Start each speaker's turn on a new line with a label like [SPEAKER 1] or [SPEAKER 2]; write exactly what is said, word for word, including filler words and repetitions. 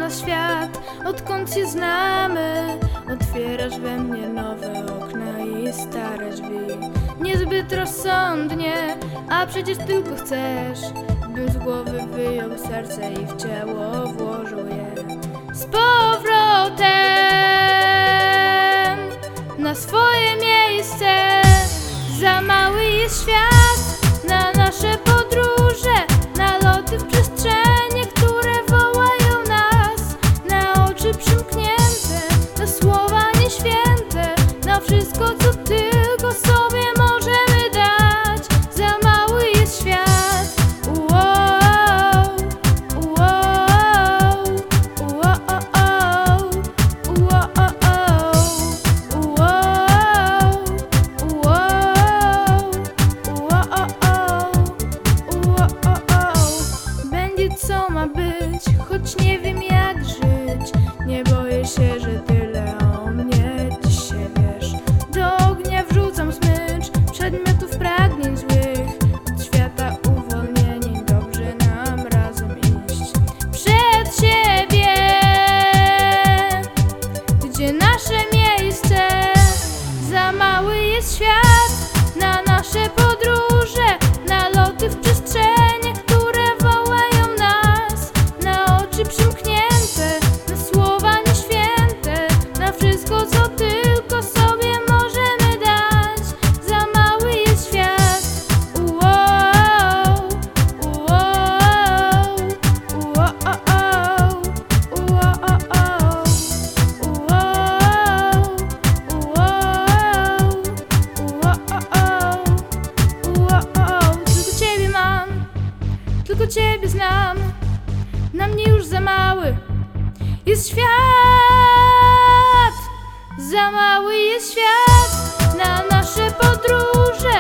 [SPEAKER 1] na świat, odkąd się znamy. Otwierasz we mnie nowe okna i stare drzwi. Niezbyt rozsądnie, a przecież tylko chcesz, bym z głowy wyjął serce i w ciało włożył je z powrotem na swoje miejsce. Za mały jest świat na nasze podróże, na loty w przestrzenie, które wołają nas, na oczy przymknięte, na słowa nieświęte, na wszystko, co tylko sobie możemy dać. Za mały jest świat. Uooo, uooo, uooo, uooo, uooo. Będzie co ma być, choć nie wiem jak żyć. Nie boję się, że tyle o mnie dziś się wiesz. Do ognia wrzucam smycz przedmiotów pragnień złych. Od świata uwolnieni, dobrze nam razem iść przed siebie, gdzie nasze miejsce. Za mały jest świat na nasze podróże, na loty w przestrzenie, które wołają nas, na oczy przymknięte, na słowa nieświęte, na wszystko, co tylko sobie możemy dać. Za mały jest świat. Uooo, uooo, uooo, uooo, uooo. Tylko ciebie mam, tylko ciebie znam. Na mnie już za mały jest świat. Za mały jest świat na nasze podróże,